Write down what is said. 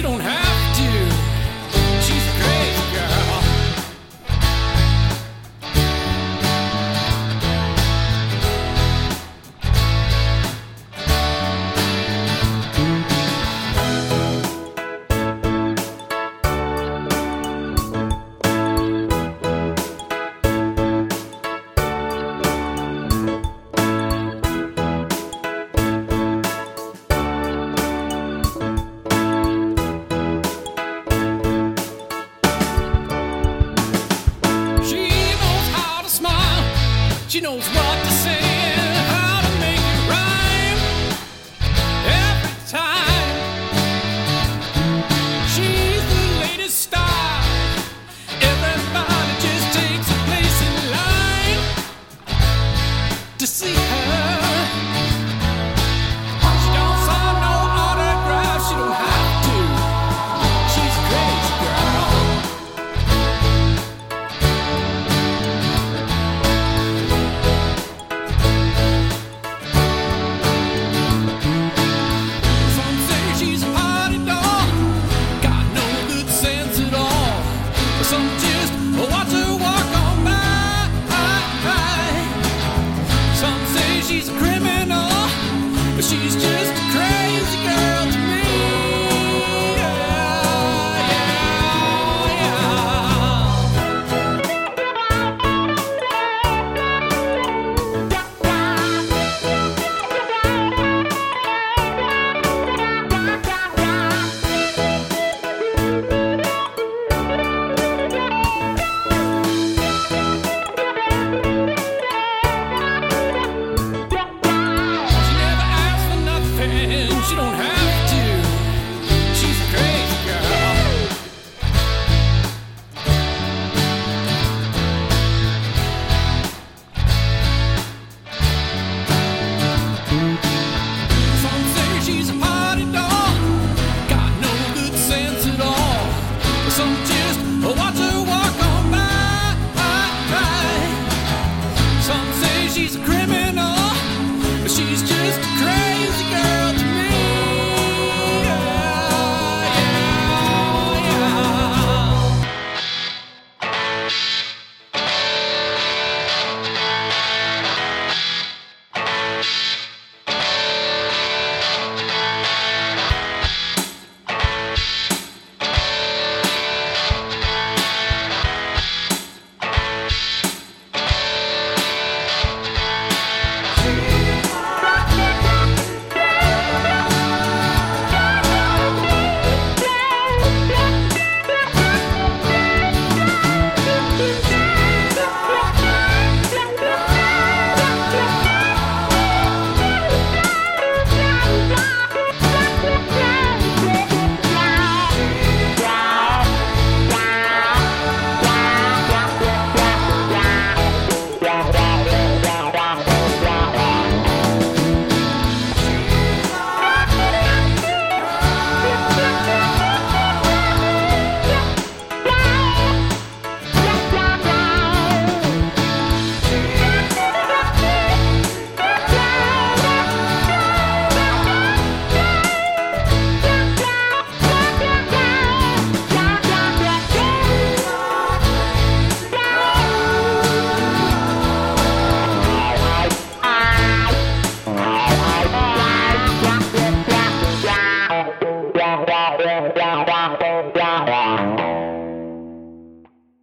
She don't have to. She's a crazy girl. She knows what to say and how to make it rhyme every time. She's the latest star. Everybody just takes a place in line to see her. She don't sign no autograph. She don't have to. She's a crazy girl. Some just watch her walk on by. Some say she's a criminal, but she's just a crazy girl to me. She don't have to. She's a crazy girl. Some say she's a party doll, got no good sense at all. Some just watch her walk on by. Some say she's a criminal, but she's just a crazy girl.